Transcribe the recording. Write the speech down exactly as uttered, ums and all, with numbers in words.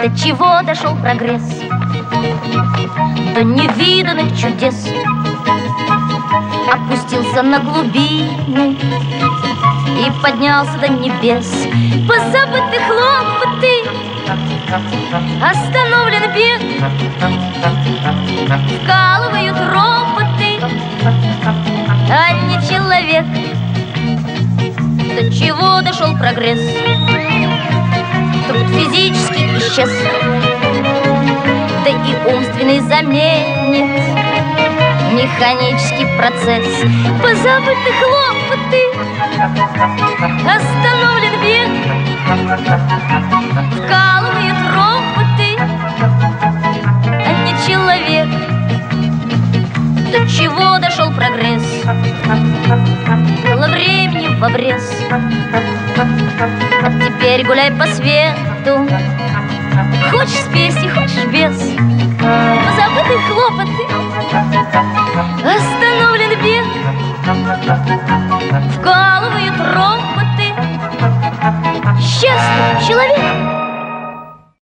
До чего дошел прогресс? До невиданных чудес. Опустился на глубины и поднялся до небес. Позабыты хлопоты, остановлен бег, вкалывают роботы, а не человек. До чего дошел прогресс? Труд физически исчез, да и умственный заменит механический процесс. Позабыты хлопоты, остановлен бег, вкалывают роботы, а не человек. До чего дошел прогресс? Было времени в обрез, а теперь гуляй по свету. Хочешь с песней, хочешь без.